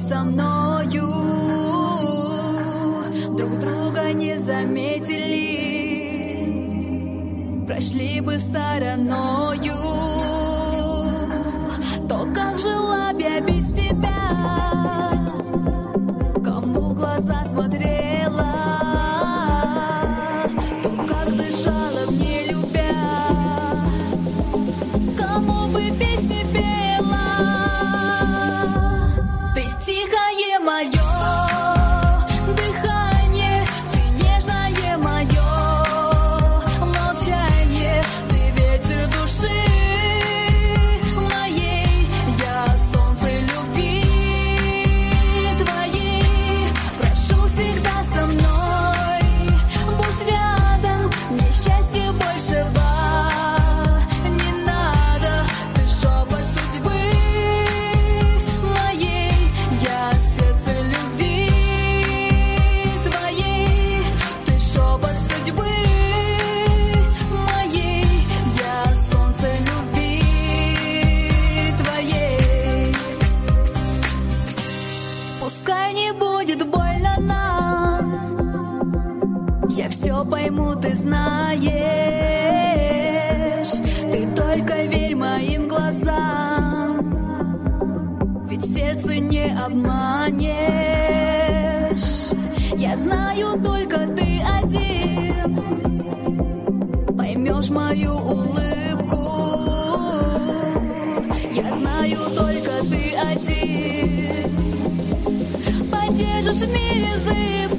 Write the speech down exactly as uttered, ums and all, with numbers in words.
со мною, друг друга не заметили, прошли бы стороною. То, как жила б я без тебя, кому в глаза смотрела, то, как дышала, не любя, кому бы песни пела. Ты тихое мое дыхание, ты нежное мое молчание, ты ветер души моей, я солнце любви твоей. Прошу всегда со мной, будь рядом, мне счастья большего не надо. Ты шепот судьбы моей, я сердце любви твоей. Ты шепот судьбы моей, я солнце любви твоей. Пускай не будет больно нам, я все пойму, ты знаешь. Ты только верь моим глазам, ведь сердце не обманешь. Я знаю, только ты один поймешь мою улыбку. Я знаю, только ты один поддержишь в мире зыбку.